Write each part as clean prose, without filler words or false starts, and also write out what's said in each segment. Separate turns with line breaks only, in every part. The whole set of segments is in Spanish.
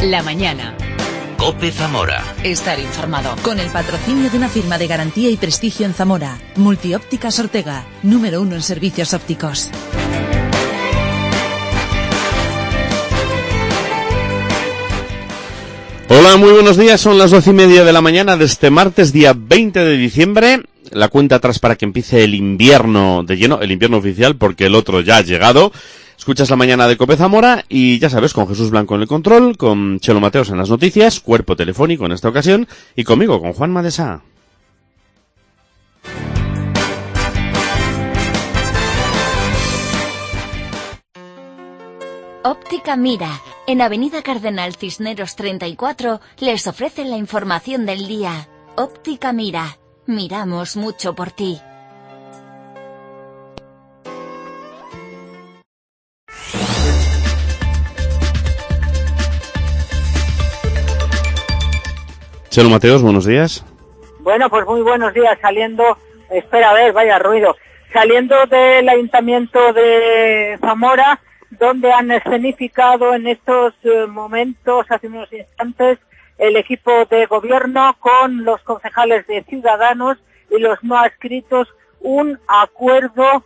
La mañana.
COPE Zamora.
Estar informado.
Con el patrocinio de una firma de garantía y prestigio en Zamora. Multiópticas Ortega, número 1 en servicios ópticos.
Hola, muy buenos días. Son las 12:30 de la mañana de este martes, día 20 de diciembre. La cuenta atrás para que empiece el invierno de lleno, el invierno oficial, porque el otro ya ha llegado. Escuchas La Mañana de COPE Zamora y ya sabes, con Jesús Blanco en el control, con Chelo Mateos en las noticias, cuerpo telefónico en esta ocasión, y conmigo, con Juan Madesá.
Óptica Mira, en Avenida Cardenal Cisneros 34, les ofrece la información del día. Óptica Mira, miramos mucho por ti.
Chelo Mateos, buenos días.
Bueno, pues muy buenos días, saliendo, espera a ver, vaya ruido, saliendo del Ayuntamiento de Zamora, donde han escenificado en estos momentos, hace unos instantes, el equipo de gobierno con los concejales de Ciudadanos y los no adscritos, un acuerdo,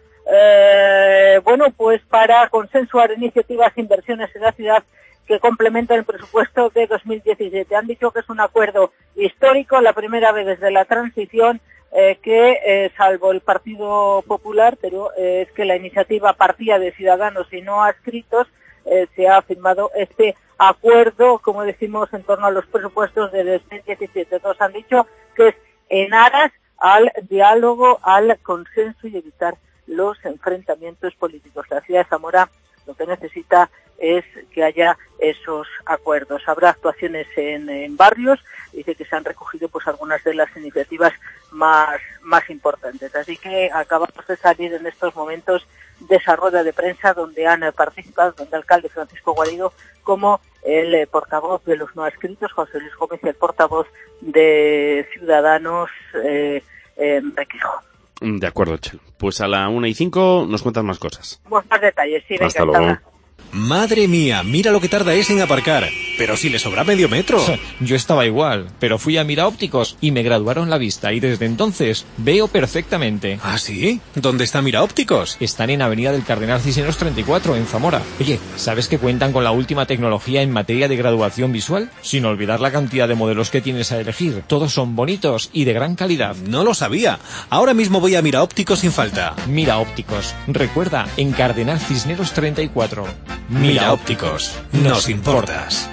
pues para consensuar iniciativas e inversiones en la ciudad que complementan el presupuesto de 2017. Han dicho que es un acuerdo histórico, la primera vez desde la transición, salvo el Partido Popular, pero es que la iniciativa partía de Ciudadanos y no adscritos, se ha firmado este acuerdo, como decimos, en torno a los presupuestos de 2017. Todos han dicho que es en aras al diálogo, al consenso y evitar los enfrentamientos políticos. La ciudad de Zamora lo que necesita es que haya esos acuerdos. Habrá actuaciones en barrios, dice que se han recogido pues algunas de las iniciativas más importantes. Así que acabamos de salir en estos momentos de esa rueda de prensa donde han participado tanto el alcalde Francisco Guarido como el portavoz de los no adscritos, José Luis Gómez, y el portavoz de Ciudadanos, Requejo.
De acuerdo, Chelo. Pues a la 1:05 nos cuentas más cosas.
Más detalles, sí.
Hasta luego.
Madre mía, mira lo que tarda ese en aparcar. Pero si le sobra medio metro.
Yo estaba igual, pero fui a Mira Ópticos y me graduaron la vista y desde entonces veo perfectamente.
¿Ah, sí? ¿Dónde está Mira Ópticos?
Están en Avenida del Cardenal Cisneros 34, en Zamora. Oye, ¿sabes que cuentan con la última tecnología en materia de graduación visual? Sin olvidar la cantidad de modelos que tienes a elegir. Todos son bonitos y de gran calidad.
No lo sabía. Ahora mismo voy a Mira Ópticos sin falta.
Mira Ópticos. Recuerda, en Cardenal Cisneros 34.
Mira Ópticos. Nos importas.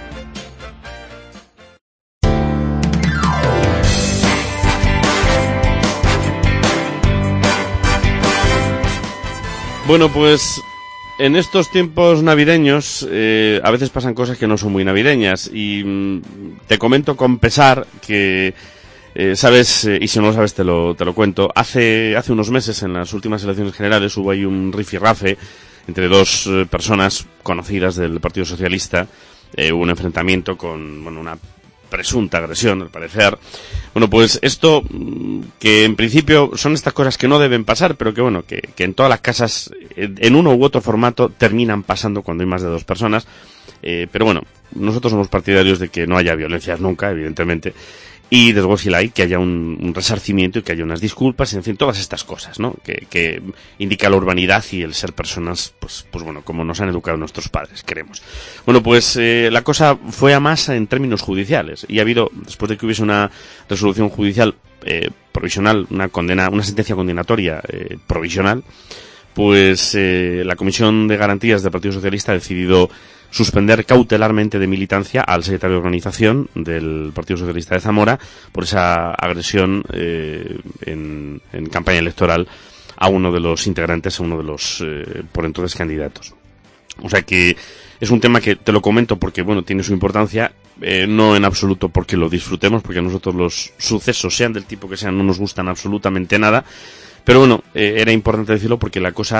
Bueno, pues en estos tiempos navideños a veces pasan cosas que no son muy navideñas y te comento con pesar que sabes, y si no lo sabes te lo cuento, hace unos meses en las últimas elecciones generales hubo ahí un rifirrafe entre dos personas conocidas del Partido Socialista, hubo un enfrentamiento con una presunta agresión, al parecer. Bueno, pues esto, que en principio son estas cosas que no deben pasar, pero que en todas las casas, en uno u otro formato, terminan pasando cuando hay más de dos personas. Pero bueno, nosotros somos partidarios de que no haya violencias nunca, evidentemente. Y desde luego si la hay, que haya un resarcimiento y que haya unas disculpas, en fin, todas estas cosas, ¿no? Que indica la urbanidad y el ser personas, pues como nos han educado nuestros padres, queremos. Bueno, pues la cosa fue a más en términos judiciales y ha habido, después de que hubiese una resolución judicial provisional, una sentencia condenatoria provisional, pues la Comisión de Garantías del Partido Socialista ha decidido suspender cautelarmente de militancia al secretario de organización del Partido Socialista de Zamora por esa agresión en campaña electoral a uno de los integrantes, a uno de los por entonces candidatos. O sea que es un tema que te lo comento porque, tiene su importancia, no en absoluto porque lo disfrutemos, porque a nosotros los sucesos, sean del tipo que sean, no nos gustan absolutamente nada. Pero era importante decirlo porque la cosa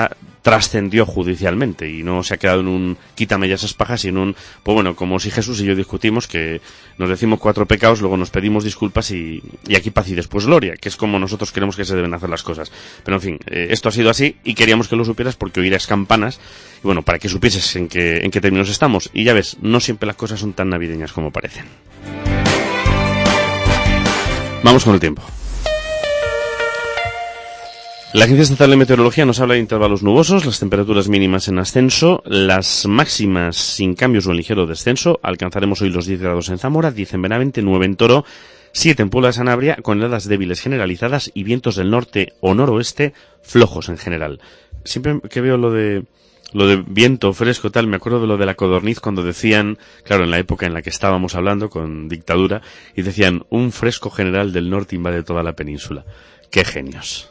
trascendió judicialmente y no se ha quedado en un quítame ya esas pajas, sino en un, pues bueno, como si Jesús y yo discutimos, que nos decimos 4 pecados, luego nos pedimos disculpas y aquí paz y después gloria, que es como nosotros creemos que se deben hacer las cosas. Pero en fin, esto ha sido así y queríamos que lo supieras porque oirás campanas y bueno, para que supieses en qué términos estamos. Y ya ves, no siempre las cosas son tan navideñas como parecen. Vamos con el tiempo. La Agencia Estatal de Meteorología nos habla de intervalos nubosos, las temperaturas mínimas en ascenso, las máximas sin cambios o en ligero descenso. Alcanzaremos hoy los 10 grados en Zamora, 10 en Benavente, 9 en Toro, 7 en Puebla de Sanabria, con heladas débiles generalizadas y vientos del norte o noroeste flojos en general. Siempre que veo lo de viento fresco tal, me acuerdo de lo de la codorniz cuando decían, claro, en la época en la que estábamos hablando con dictadura, y decían, un fresco general del norte invade toda la península. ¡Qué genios!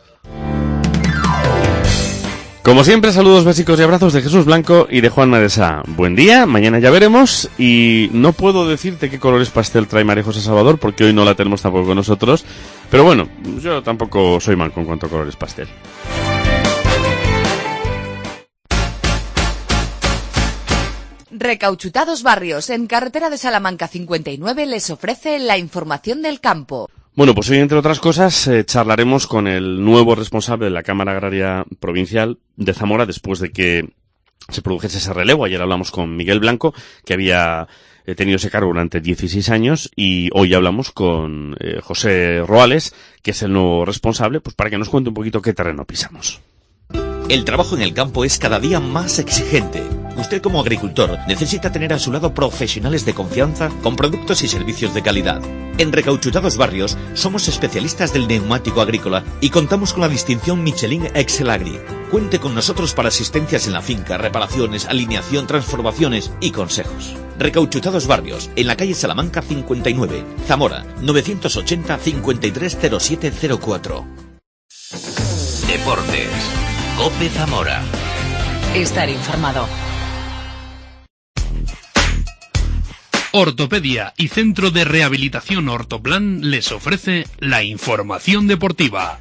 Como siempre, saludos básicos y abrazos de Jesús Blanco y de Juan Madesa. Buen día, mañana ya veremos, y no puedo decirte qué colores pastel trae María José Salvador, porque hoy no la tenemos tampoco con nosotros, pero bueno, yo tampoco soy manco en cuanto a colores pastel.
Recauchutados Barrios, en carretera de Salamanca 59, les ofrece la información del campo.
Bueno, pues hoy, entre otras cosas, charlaremos con el nuevo responsable de la Cámara Agraria Provincial de Zamora después de que se produjese ese relevo. Ayer hablamos con Miguel Blanco, que había tenido ese cargo durante 16 años, y hoy hablamos con José Roales, que es el nuevo responsable, pues para que nos cuente un poquito qué terreno pisamos.
El trabajo en el campo es cada día más exigente. Usted, como agricultor, necesita tener a su lado profesionales de confianza con productos y servicios de calidad. En Recauchutados Barrios somos especialistas del neumático agrícola y contamos con la distinción Michelin Excel Agri. Cuente con nosotros para asistencias en la finca, reparaciones, alineación, transformaciones y consejos. Recauchutados Barrios, en la calle Salamanca 59, Zamora, 980 530704.
Deportes. COPE Zamora.
Estar informado.
Ortopedia y Centro de Rehabilitación Ortoplan les ofrece la información deportiva.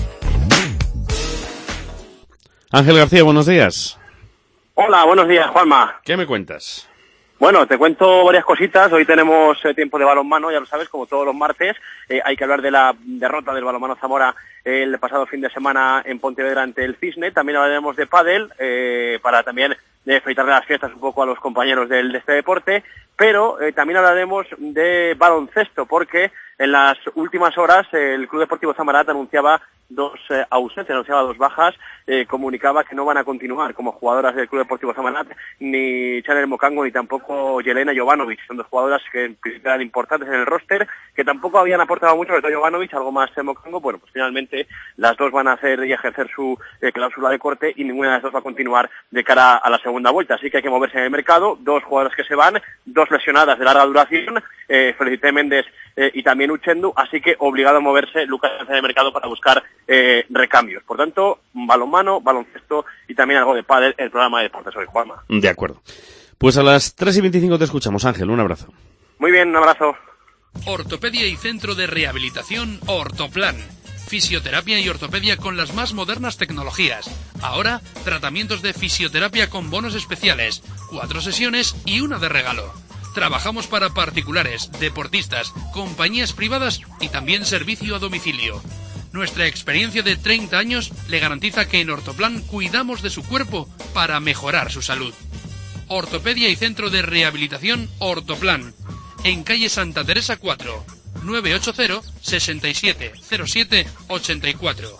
Ángel García, buenos días.
Hola, buenos días, Juanma.
¿Qué me cuentas?
Bueno, te cuento varias cositas. Hoy tenemos tiempo de balonmano, ya lo sabes, como todos los martes. Hay que hablar de la derrota del balonmano Zamora el pasado fin de semana en Pontevedra ante el Cisne. También hablaremos de pádel, para también felicitarle las fiestas un poco a los compañeros de este deporte. Pero también hablaremos de baloncesto, porque en las últimas horas el Club Deportivo Zamarat anunciaba 2 ausencias, anunciaba 2 bajas, comunicaba que no van a continuar como jugadoras del Club Deportivo Zamarat, ni Chanel Mocango ni tampoco Yelena Jovanovic. Son 2 jugadoras que en principio eran importantes en el roster, que tampoco habían aportado mucho, sobre todo Jovanovic, algo más Mocango. Bueno, pues finalmente las 2 van a hacer y ejercer su cláusula de corte, y ninguna de las 2 va a continuar de cara a la segunda vuelta. Así que hay que moverse en el mercado. 2 jugadoras que se van, 2 lesionadas de larga duración, Felicité Méndez y también Uchendu, así que obligado a moverse Lucas en el mercado para buscar recambios. Por tanto, balonmano, baloncesto y también algo de pádel, el programa de deportes hoy, Juanma.
De acuerdo. Pues a las 3:25 te escuchamos, Ángel. Un abrazo.
Muy bien, un abrazo.
Ortopedia y Centro de Rehabilitación Ortoplan. Fisioterapia y ortopedia con las más modernas tecnologías. Ahora, tratamientos de fisioterapia con bonos especiales, 4 sesiones y una de regalo. Trabajamos para particulares, deportistas, compañías privadas y también servicio a domicilio. Nuestra experiencia de 30 años le garantiza que en Ortoplan cuidamos de su cuerpo para mejorar su salud. Ortopedia y Centro de Rehabilitación Ortoplan. En calle Santa Teresa 4, 980 67 07 84.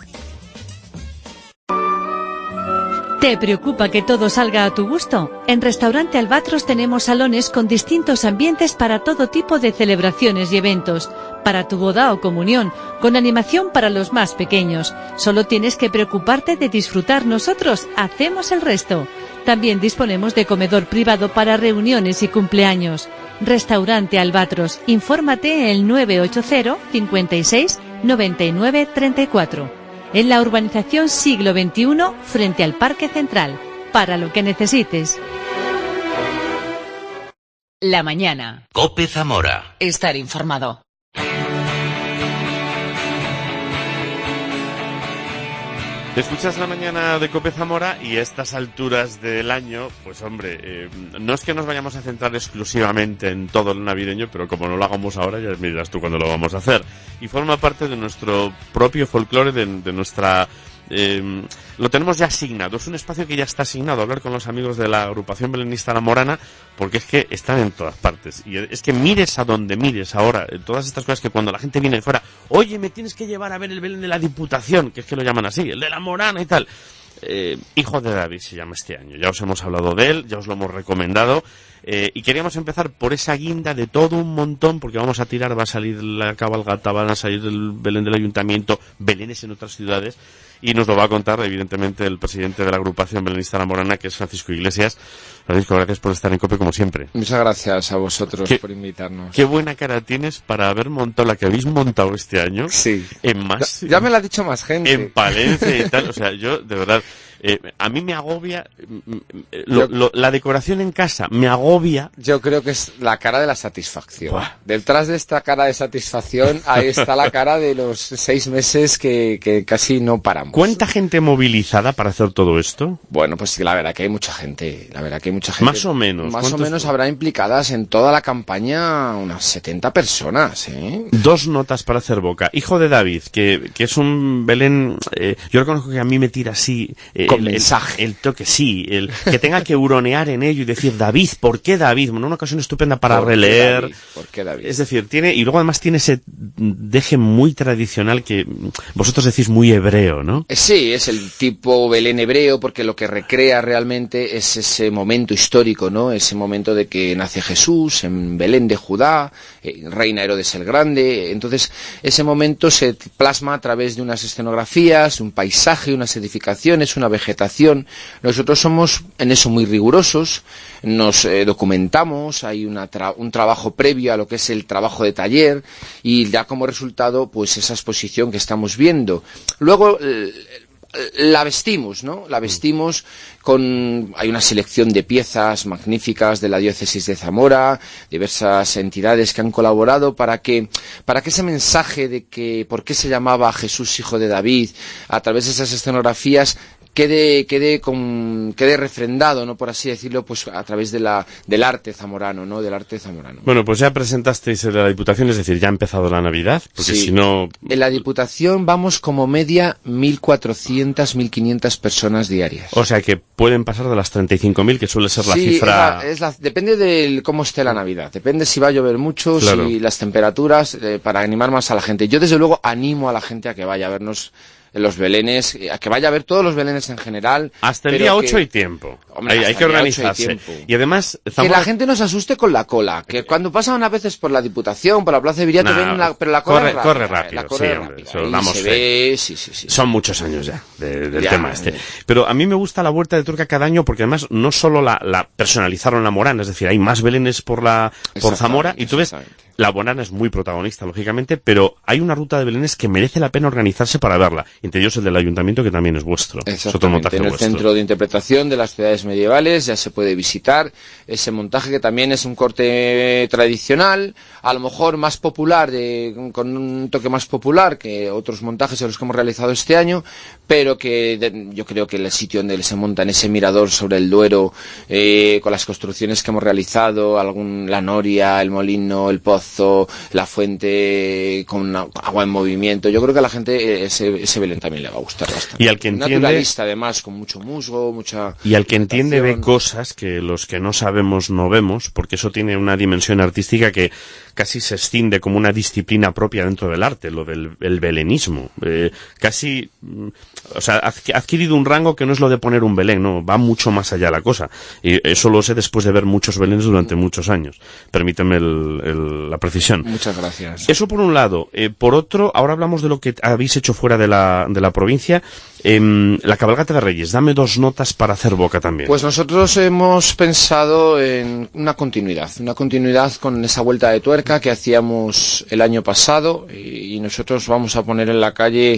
¿Te preocupa que todo salga a tu gusto? En Restaurante Albatros tenemos salones con distintos ambientes para todo tipo de celebraciones y eventos. Para tu boda o comunión, con animación para los más pequeños. Solo tienes que preocuparte de disfrutar, nosotros hacemos el resto. También disponemos de comedor privado para reuniones y cumpleaños. Restaurante Albatros, infórmate en el 980 56 99 34. En la urbanización Siglo XXI, frente al Parque Central. Para lo que necesites.
La mañana.
COPE Zamora.
Estar informado.
Escuchas La Mañana de COPE Zamora y a estas alturas del año, pues hombre, no es que nos vayamos a centrar exclusivamente en todo el navideño, pero como no lo hagamos ahora, ya me dirás tú cuándo lo vamos a hacer. Y forma parte de nuestro propio folclore, de nuestra... lo tenemos ya asignado, es un espacio que ya está asignado a hablar con los amigos de la agrupación belenista La Morana, porque es que están en todas partes, y es que mires a donde mires ahora, todas estas cosas que cuando la gente viene de fuera, oye, me tienes que llevar a ver el Belén de la Diputación, que es que lo llaman así, el de La Morana y tal, Hijo de David se llama este año, ya os hemos hablado de él, ya os lo hemos recomendado, y queríamos empezar por esa guinda de todo un montón, porque vamos a tirar, va a salir la cabalgata, van a salir el Belén del Ayuntamiento, Belenes en otras ciudades, y nos lo va a contar, evidentemente, el presidente de la agrupación belenista La Morana, que es Francisco Iglesias. Francisco, gracias por estar en COPE como siempre.
Muchas gracias a vosotros por invitarnos.
Qué buena cara tienes para haber montado la que habéis montado este año.
Sí.
En más.
Ya me lo ha dicho más gente.
En Palencia y tal. O sea, yo, de verdad, a mí me agobia, la decoración en casa me agobia.
Yo creo que es la cara de la satisfacción. Buah. Detrás de esta cara de satisfacción, ahí está la cara de los 6 meses que casi no paramos.
¿Cuánta gente movilizada para hacer todo esto?
Bueno, pues la verdad que hay mucha gente.
Más o menos.
Más o menos habrá implicadas en toda la campaña unas 70 personas, ¿eh?
2 notas para hacer boca. Hijo de David, que es un Belén, yo reconozco que a mí me tira así,
con mensaje.
El toque, sí, que tenga que huronear en ello y decir, David, ¿por qué David? Una ocasión estupenda para releer.
¿Por qué David?
Es decir, y luego además tiene ese deje muy tradicional que vosotros decís muy hebreo, ¿no?
Sí, es el tipo Belén hebreo, porque lo que recrea realmente es ese momento histórico, ¿no? Ese momento de que nace Jesús en Belén de Judá, reina Herodes el Grande. Entonces, ese momento se plasma a través de unas escenografías, un paisaje, unas edificaciones, una vegetación. Nosotros somos en eso muy rigurosos, nos documentamos, hay un trabajo previo a lo que es el trabajo de taller, y ya como resultado, pues esa exposición que estamos viendo. Luego, la vestimos, ¿no? La vestimos hay una selección de piezas magníficas de la diócesis de Zamora, diversas entidades que han colaborado para que ese mensaje de que por qué se llamaba Jesús hijo de David, a través de esas escenografías, quede refrendado, ¿no? Por así decirlo, pues a través del arte zamorano, ¿no? Del arte zamorano.
Bueno, pues ya presentasteis en la Diputación, es decir, ya ha empezado la Navidad, porque
sí.
Si no...
En la Diputación vamos como media 1.400, 1.500 personas diarias.
O sea que pueden pasar de las 35.000, que suele ser la cifra...
Depende de cómo esté la Navidad, depende si va a llover mucho, claro. Si las temperaturas, para animar más a la gente. Yo desde luego animo a la gente a que vaya a vernos en los belenes, a que vaya a ver todos los belenes en general.
Hasta el día 8 hay tiempo. Hombre, hay que organizarse. Y además...
Que la gente no se asuste con la cola. Que cuando pasan unas veces por la Diputación, por la Plaza de Viriato, pero la cola
corre rápido. Sí. Son muchos años ya del tema este. Pero a mí me gusta la Vuelta de Tuerca cada año porque además no solo la personalizaron La Morana, es decir, hay más belenes por Zamora, y tú ves... La Morana es muy protagonista, lógicamente, pero hay una ruta de belenes que merece la pena organizarse para verla. Entre ellos el del Ayuntamiento, que también es vuestro.
Es otro montaje en el vuestro. Centro de Interpretación de las Ciudades Medievales ya se puede visitar ese montaje, que también es un corte tradicional, a lo mejor más popular, con un toque más popular que otros montajes de los que hemos realizado este año, pero que yo creo que el sitio donde se monta en ese mirador sobre el Duero, con las construcciones que hemos realizado, la noria, el molino, el pozo, la fuente con agua en movimiento, yo creo que a la gente ese Belén también le va a gustar bastante.
Y al que entiende,
naturalista además, con mucho musgo, mucha...
Y al que entiende ve cosas que los que no sabemos no vemos, porque eso tiene una dimensión artística que casi se extiende como una disciplina propia dentro del arte, lo del belenismo. Casi, o sea, ha adquirido un rango que no es lo de poner un Belén, no, va mucho más allá la cosa. Y eso lo sé después de ver muchos Belenes durante muchos años. Permíteme la precisión.
Muchas gracias.
Eso por un lado. Por otro, ahora hablamos de lo que habéis hecho fuera de la provincia. La cabalgata de Reyes, dame 2 notas para hacer boca también.
Pues nosotros hemos pensado en una continuidad con esa vuelta de tuerca que hacíamos el año pasado, y nosotros vamos a poner en la calle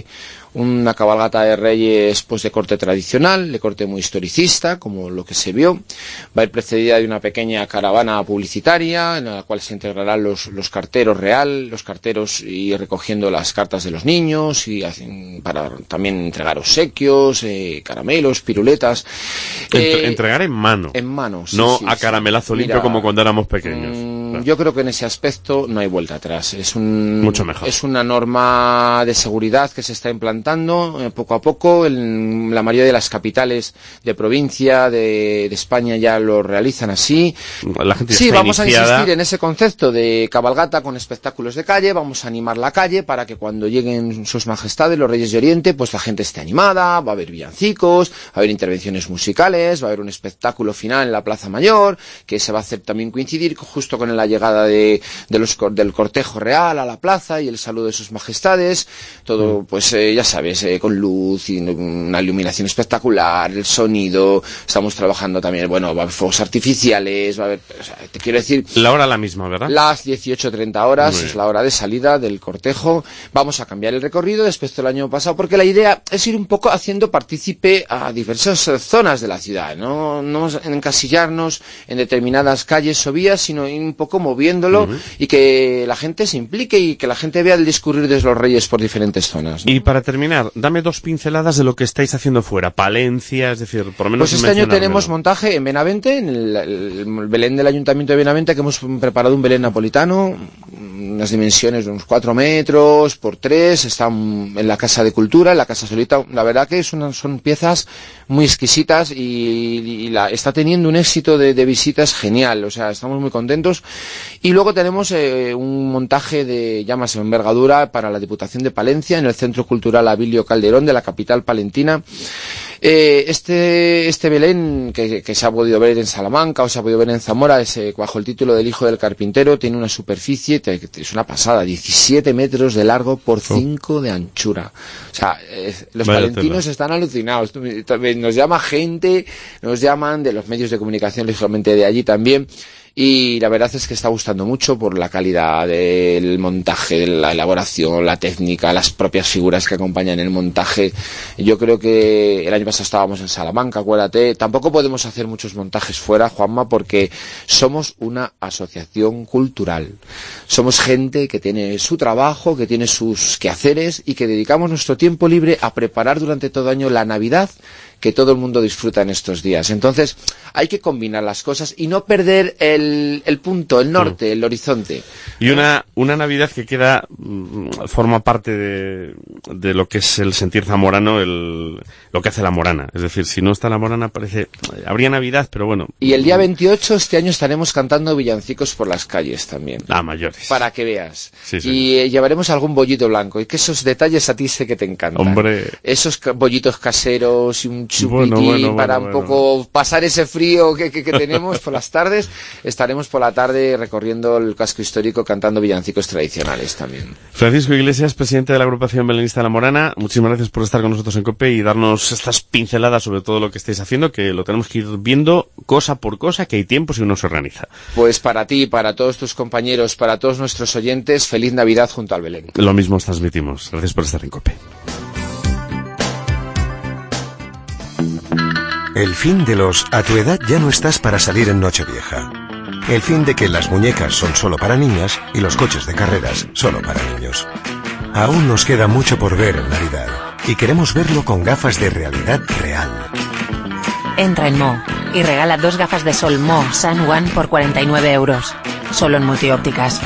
una cabalgata de Reyes pues de corte tradicional, de corte muy historicista, como lo que se vio. Va a ir precedida de una pequeña caravana publicitaria en la cual se integrarán los carteros los carteros y recogiendo las cartas de los niños y para también entregar obsequios, caramelos, piruletas.
Entregar en mano.
En mano, sí,
no
sí,
a caramelazo limpio. Mira, como cuando éramos pequeños.
Yo creo que en ese aspecto no hay vuelta atrás.
Mucho mejor.
Es una norma de seguridad que se está implantando poco a poco. En la mayoría de las capitales de provincia de España ya lo realizan así.
La gente
sí,
está
vamos
iniciada.
a insistir en ese concepto de cabalgata con espectáculos de calle. Vamos a animar la calle para que cuando lleguen sus majestades, los Reyes de Oriente, pues la gente esté animada. Va a haber villancicos, va a haber intervenciones musicales, va a haber un espectáculo final en la Plaza Mayor, que se va a hacer también coincidir justo con la llegada del cortejo real a la plaza y el saludo de sus majestades. Todo, pues ya sabes, con luz y una iluminación espectacular, el sonido. Estamos trabajando también, bueno, va a haber fuegos artificiales, va a haber, o sea, te quiero decir...
La hora la misma, ¿verdad?
Las 18:30 horas es la hora de salida del cortejo. Vamos a cambiar el recorrido respecto al año pasado, porque la idea es ir un poco haciendo partícipe a diversas zonas de la ciudad, no encasillarnos en determinadas calles o vías, sino ir un poco moviéndolo y que la gente se implique y que la gente vea el discurrir de los Reyes por diferentes zonas, ¿no?
Y para terminar, dame 2 pinceladas de lo que estáis haciendo fuera. Palencia, es decir, por lo menos...
Pues este año tenemos montaje en Benavente, en el Belén del Ayuntamiento de Benavente, que hemos preparado un Belén napolitano, unas dimensiones de unos 4 metros por 3, está en la Casa de Cultura, en la Casa Solita. La verdad que son piezas muy exquisitas y está teniendo un éxito de visitas genial, o sea, estamos muy contentos. Y luego tenemos un montaje de llamas en envergadura para la Diputación de Palencia, en el Centro Cultural Abilio Calderón de la capital palentina. Este Belén que se ha podido ver en Salamanca o se ha podido ver en Zamora es bajo el título del Hijo del Carpintero. Tiene una superficie, es una pasada, 17 metros de largo por 5 de anchura. O sea, los palentinos están alucinados. Nos llama gente, nos llaman de los medios de comunicación, lógicamente de allí también. Y la verdad es que está gustando mucho por la calidad del montaje, de la elaboración, la técnica, las propias figuras que acompañan el montaje. Yo creo que el año pasado estábamos en Salamanca, acuérdate. Tampoco podemos hacer muchos montajes fuera, Juanma, porque somos una asociación cultural. Somos gente que tiene su trabajo, que tiene sus quehaceres y que dedicamos nuestro tiempo libre a preparar durante todo el año la Navidad, que todo el mundo disfruta en estos días. Entonces, hay que combinar las cosas y no perder el punto, el norte, el horizonte.
Y una Navidad que forma parte de lo que es el sentir zamorano, lo que hace la morana. Es decir, si no está la morana, habría Navidad, pero bueno.
Y el día 28, este año, estaremos cantando villancicos por las calles también.
Mayores.
Para que veas.
Sí.
Y llevaremos algún bollito blanco. Y que esos detalles a ti sé que te encantan.
Hombre.
Esos bollitos caseros y un chupitín para un poco pasar ese frío que tenemos por las tardes. Estaremos por la tarde recorriendo el casco histórico cantando villancicos tradicionales también.
Francisco Iglesias, presidente de la agrupación belenista La Morana, muchísimas gracias por estar con nosotros en COPE y darnos estas pinceladas sobre todo lo que estáis haciendo, que lo tenemos que ir viendo cosa por cosa, que hay tiempo si uno se organiza.
Pues para ti, para todos tus compañeros, para todos nuestros oyentes, feliz Navidad junto al Belén.
Lo mismo os transmitimos. Gracias por estar en COPE.
El fin de los a tu edad ya no estás para salir en Nochevieja. El fin de que las muñecas son solo para niñas y los coches de carreras solo para niños. Aún nos queda mucho por ver en Navidad y queremos verlo con gafas de realidad real.
Entra en Mo y regala 2 gafas de sol Mo Sun One por 49 euros. Solo en Multiópticas.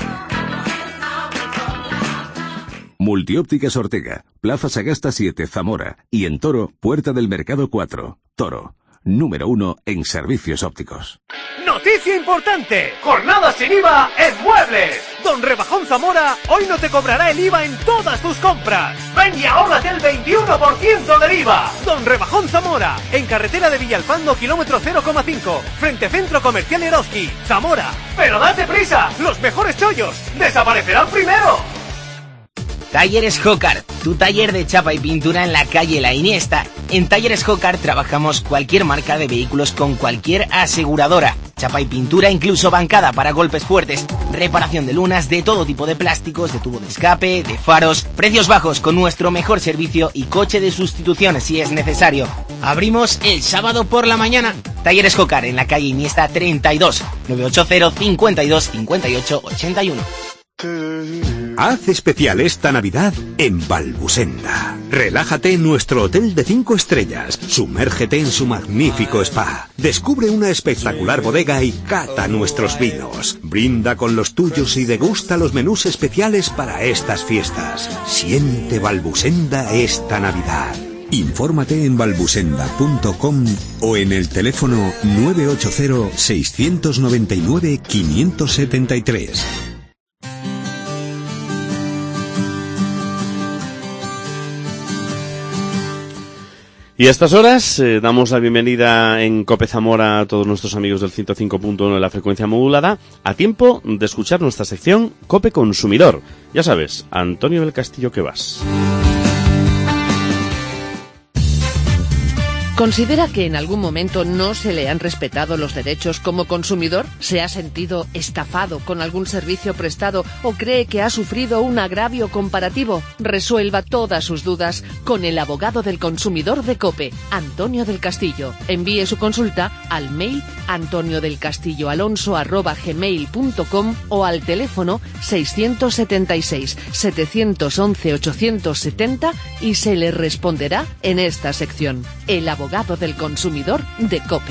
Multiópticas Ortega, Plaza Sagasta 7, Zamora. Y en Toro, Puerta del Mercado 4. Toro, número 1 en servicios ópticos.
¡Noticia importante! ¡Jornada sin IVA en Muebles! Don Rebajón Zamora hoy no te cobrará el IVA en todas tus compras. ¡Ven y ahórrate el 21% del IVA! Don Rebajón Zamora, en carretera de Villalpando, kilómetro 0,5, frente Centro Comercial Eroski, Zamora. ¡Pero date prisa! ¡Los mejores chollos desaparecerán primero!
Talleres Jócar, tu taller de chapa y pintura en la calle La Iniesta. En Talleres Jócar trabajamos cualquier marca de vehículos con cualquier aseguradora. chapa y pintura, incluso bancada para golpes fuertes, reparación de lunas, de todo tipo de plásticos, de tubo de escape, de faros, precios bajos con nuestro mejor servicio y coche de sustitución si es necesario. Abrimos el sábado por la mañana. Talleres Jocar en la calle Iniesta 32, 980 52 58 81.
Haz especial esta Navidad en Balbusenda. Relájate en nuestro hotel de 5 estrellas. Sumérgete en su magnífico spa. Descubre una espectacular bodega y cata nuestros vinos. Brinda con los tuyos y degusta los menús especiales para estas fiestas. Siente Balbusenda esta Navidad. Infórmate en balbusenda.com o en el teléfono 980 699 573.
Y a estas horas damos la bienvenida en Cope Zamora a todos nuestros amigos del 105.1 de la frecuencia modulada, a tiempo de escuchar nuestra sección Cope Consumidor. Ya sabes, Antonio del Castillo, ¿qué vas?
¿Considera que en algún momento no se le han respetado los derechos como consumidor? ¿Se ha sentido estafado con algún servicio prestado o cree que ha sufrido un agravio comparativo? Resuelva todas sus dudas con el abogado del consumidor de COPE, Antonio del Castillo. Envíe su consulta al mail antoniodelcastilloalonso@gmail.com o al teléfono 676 711 870 y se le responderá en esta sección. El abogado del consumidor de COPE.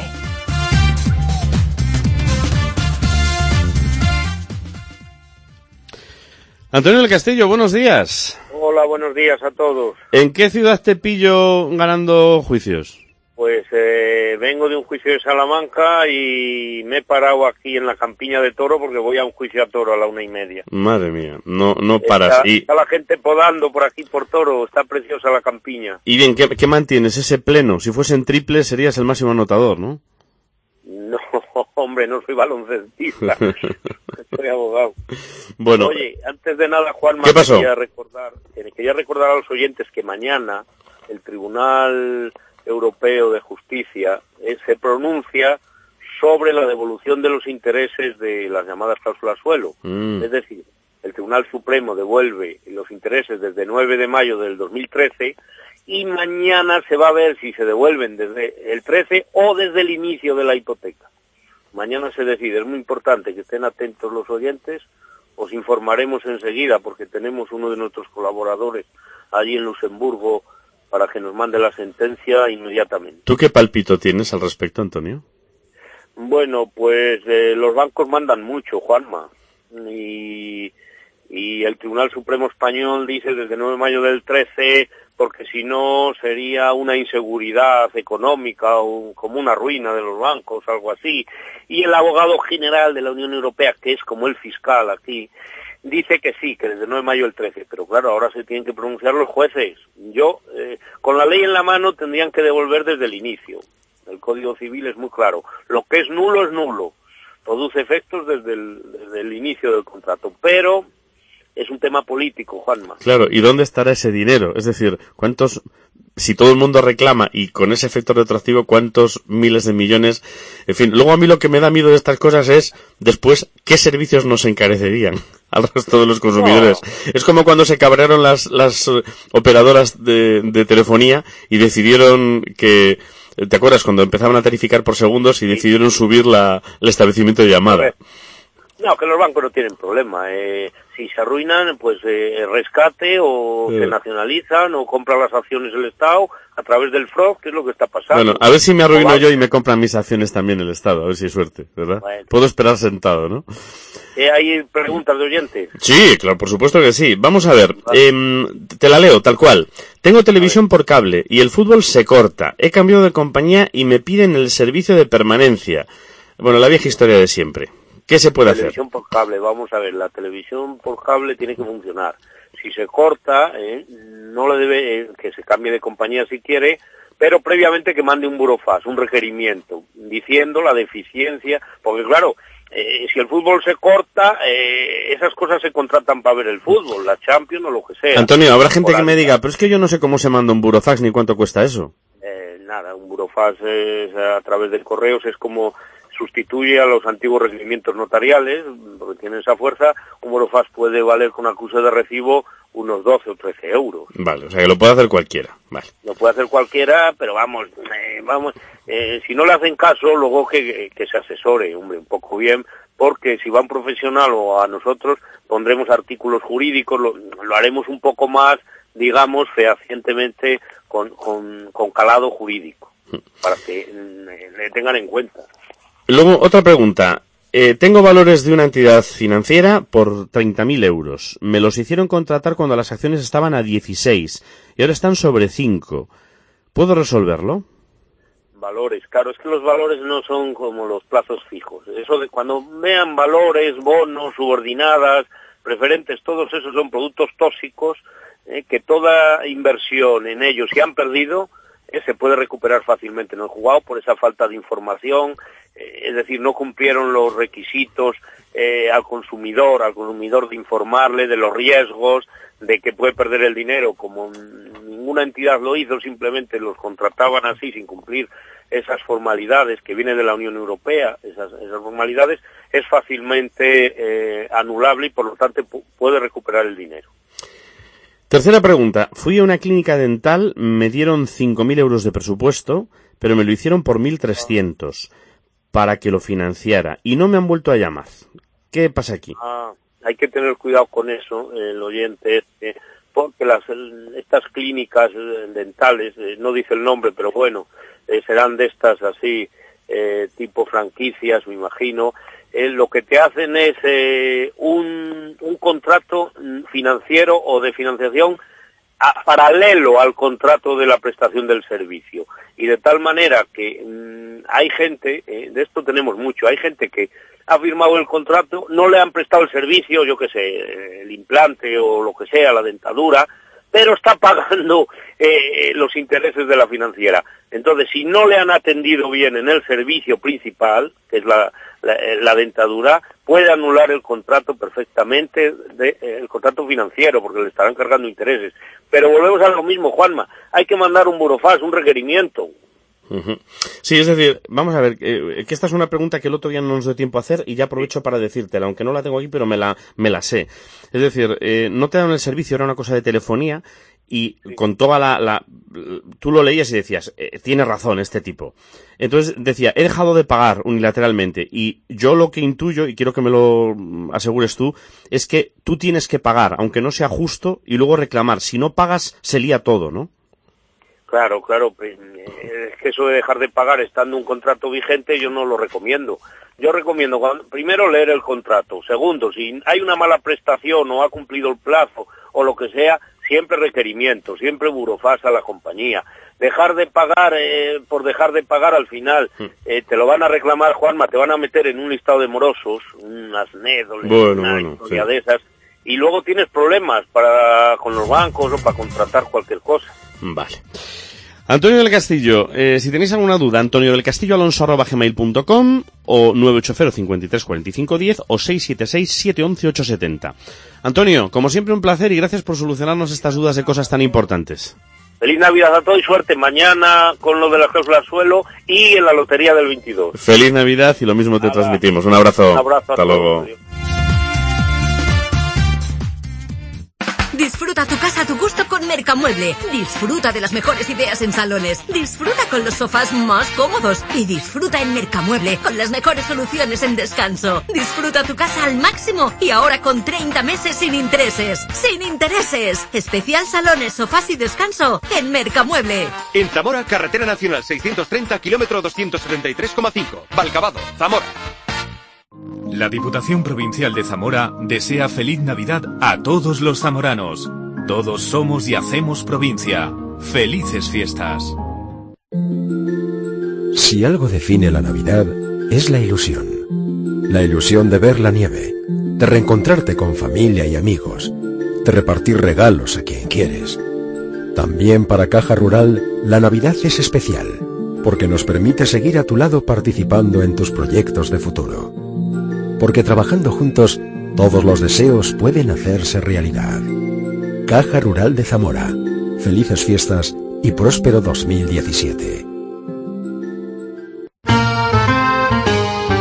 Antonio del Castillo, buenos días.
Hola, buenos días a todos.
¿En qué ciudad te pillo ganando juicios?
Pues vengo de un juicio de Salamanca y me he parado aquí en la campiña de Toro porque voy a un juicio a Toro a la 1:30.
Madre mía, no paras.
Está la gente podando por aquí por Toro, está preciosa la campiña.
Y bien, ¿qué mantienes? Ese pleno. Si fuese en triple serías el máximo anotador, ¿no?
No, hombre, no soy baloncestista, soy abogado.
Bueno.
Oye, antes de nada, Juanma,
¿qué pasó?
quería recordar a los oyentes que mañana el Tribunal Europeo de Justicia se pronuncia sobre la devolución de los intereses de las llamadas cláusulas suelo. Es decir, el Tribunal Supremo devuelve los intereses desde 9 de mayo del 2013 y mañana se va a ver si se devuelven desde el 13 o desde el inicio de la hipoteca. Mañana se decide, es muy importante que estén atentos los oyentes, os informaremos enseguida porque tenemos uno de nuestros colaboradores allí en Luxemburgo para que nos mande la sentencia inmediatamente.
¿Tú qué palpito tienes al respecto, Antonio?
Bueno, pues los bancos mandan mucho, Juanma, y el Tribunal Supremo Español dice desde 9 de mayo del 13, porque si no sería una inseguridad económica o como una ruina de los bancos, algo así. Y el abogado general de la Unión Europea, que es como el fiscal aquí, dice que sí, que desde 9 de mayo del 13, pero claro, ahora se tienen que pronunciar los jueces. Con la ley en la mano tendrían que devolver desde el inicio. El Código Civil es muy claro. Lo que es nulo, produce efectos desde el inicio del contrato, pero es un tema político, Juanma.
Claro, ¿y dónde estará ese dinero? Es decir, si todo el mundo reclama y con ese efecto retroactivo, ¿cuántos miles de millones? En fin, luego a mí lo que me da miedo de estas cosas es, después, ¿qué servicios nos encarecerían al resto de los consumidores? No. Es como cuando se cabrearon las operadoras de telefonía y decidieron que, ¿te acuerdas? Cuando empezaban a tarificar por segundos y decidieron subir el establecimiento de llamada.
No, que los bancos no tienen problema. Si se arruinan, pues rescate o se nacionalizan o compran las acciones del Estado a través del FROG, que es lo que está pasando.
Bueno, a ver si me arruino yo y me compran mis acciones también el Estado, a ver si hay suerte, ¿verdad? Bueno. Puedo esperar sentado, ¿no?
¿Hay preguntas de oyentes?
Sí, claro, por supuesto que sí. Vamos a ver, te la leo tal cual. Tengo televisión por cable y el fútbol se corta. He cambiado de compañía y me piden el servicio de permanencia. Bueno, la vieja historia de siempre. ¿Qué se puede hacer?
Televisión por cable, vamos a ver, la televisión por cable tiene que funcionar. Si se corta, no le debe, que se cambie de compañía si quiere, pero previamente que mande un burofax, un requerimiento, diciendo la deficiencia, porque claro, si el fútbol se corta, esas cosas se contratan para ver el fútbol, la Champions o lo que sea.
Antonio, habrá gente que me diga, pero es que yo no sé cómo se manda un burofax ni cuánto cuesta eso.
Nada, un burofax a través de correos es como sustituye a los antiguos requerimientos notariales, porque tienen esa fuerza. Un burofax puede valer con acuse de recibo unos 12 o 13 euros.
Vale, o sea que lo puede hacer cualquiera. Vale.
Lo puede hacer cualquiera, pero si no le hacen caso, luego que se asesore, hombre, un poco bien, porque si va un profesional o a nosotros, pondremos artículos jurídicos, lo haremos un poco más, digamos, fehacientemente con calado jurídico, para que le tengan en cuenta.
Luego, otra pregunta. Tengo valores de una entidad financiera por 30.000 euros. Me los hicieron contratar cuando las acciones estaban a 16 y ahora están sobre 5. ¿Puedo resolverlo?
Valores, claro, es que los valores no son como los plazos fijos. Eso de cuando vean valores, bonos, subordinadas, preferentes, todos esos son productos tóxicos, que toda inversión en ellos, si han perdido, se puede recuperar fácilmente en el juzgado por esa falta de información, es decir, no cumplieron los requisitos al consumidor de informarle de los riesgos, de que puede perder el dinero, como ninguna entidad lo hizo, simplemente los contrataban así sin cumplir esas formalidades que vienen de la Unión Europea, esas formalidades, es fácilmente anulable y por lo tanto puede recuperar el dinero.
Tercera pregunta. Fui a una clínica dental, me dieron 5.000 euros de presupuesto, pero me lo hicieron por 1.300 para que lo financiara y no me han vuelto a llamar. ¿Qué pasa aquí?
Hay que tener cuidado con eso, el oyente, porque estas clínicas dentales, no dice el nombre, pero bueno, serán de estas así, tipo franquicias, me imagino. Lo que te hacen es un contrato financiero o de financiación paralelo al contrato de la prestación del servicio. Y de tal manera que hay gente, de esto tenemos mucho, hay gente que ha firmado el contrato, no le han prestado el servicio, yo qué sé, el implante o lo que sea, la dentadura, pero está pagando los intereses de la financiera. Entonces, si no le han atendido bien en el servicio principal, que es la dentadura, puede anular el contrato perfectamente, el contrato financiero, porque le estarán cargando intereses. Pero volvemos a lo mismo, Juanma, hay que mandar un burofax, un requerimiento.
Uh-huh. Sí, es decir, vamos a ver, que esta es una pregunta que el otro día no nos dio tiempo a hacer y ya aprovecho para decírtela, aunque no la tengo aquí, pero me la sé. Es decir, no te dan el servicio, era una cosa de telefonía y con toda tú lo leías y decías, tiene razón este tipo. Entonces decía, he dejado de pagar unilateralmente y yo lo que intuyo, y quiero que me lo asegures tú, es que tú tienes que pagar, aunque no sea justo, y luego reclamar. Si no pagas, se lía todo, ¿no?
Claro, es que eso de dejar de pagar estando un contrato vigente yo no lo recomiendo. Yo recomiendo, primero, leer el contrato. Segundo, si hay una mala prestación o ha cumplido el plazo o lo que sea, siempre requerimiento, siempre burofax a la compañía. Dejar de pagar, por dejar de pagar al final, te lo van a reclamar, Juanma, te van a meter en un listado de morosos, unas nédoles, una historia de esas, y luego tienes problemas con los bancos o para contratar cualquier cosa.
Vale. Antonio del Castillo, si tenéis alguna duda, antoniodelcastilloalonso@gmail.com o 980 53 45 10 o 676 711 870. Antonio, como siempre un placer y gracias por solucionarnos estas dudas de cosas tan importantes.
Feliz Navidad a todos y suerte mañana con lo de la cláusula suelo y en la lotería del 22.
Feliz Navidad y lo mismo te transmitimos. Un abrazo.
Un abrazo.
Hasta luego.
Disfruta tu casa a tu gusto con Mercamueble. Disfruta de las mejores ideas en salones. Disfruta con los sofás más cómodos. Y disfruta en Mercamueble con las mejores soluciones en descanso. Disfruta tu casa al máximo y ahora con 30 meses sin intereses. ¡Sin intereses! Especial salones, sofás y descanso en Mercamueble.
En Zamora, Carretera Nacional 630, kilómetro 273,5. Valcavado, Zamora.
La Diputación Provincial de Zamora desea feliz Navidad a todos los zamoranos. Todos somos y hacemos provincia. ¡Felices fiestas!
Si algo define la Navidad, es la ilusión. La ilusión de ver la nieve, de reencontrarte con familia y amigos, de repartir regalos a quien quieres. También para Caja Rural, la Navidad es especial, porque nos permite seguir a tu lado participando en tus proyectos de futuro. Porque trabajando juntos, todos los deseos pueden hacerse realidad. Caja Rural de Zamora. Felices fiestas y próspero 2017.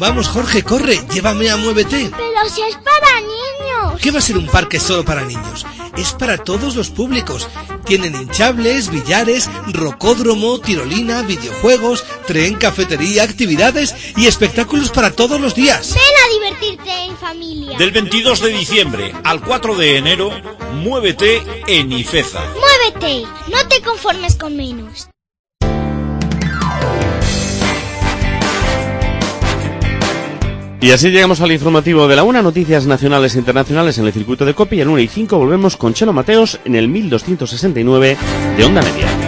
Vamos, Jorge, corre, llévame a Muévete.
Pero si es para niños.
¿Qué va a ser un parque solo para niños? Es para todos los públicos. Tienen hinchables, billares, rocódromo, tirolina, videojuegos, tren, cafetería, actividades y espectáculos para todos los días.
Ven a divertirte en familia.
Del 22 de diciembre al 4 de enero, Muévete en Ifeza.
Muévete, no te conformes con menos.
Y así llegamos al informativo de la 1, noticias nacionales e internacionales en el circuito de COPE, y al 1:05 volvemos con Chelo Mateos en el 1269 de Onda Media.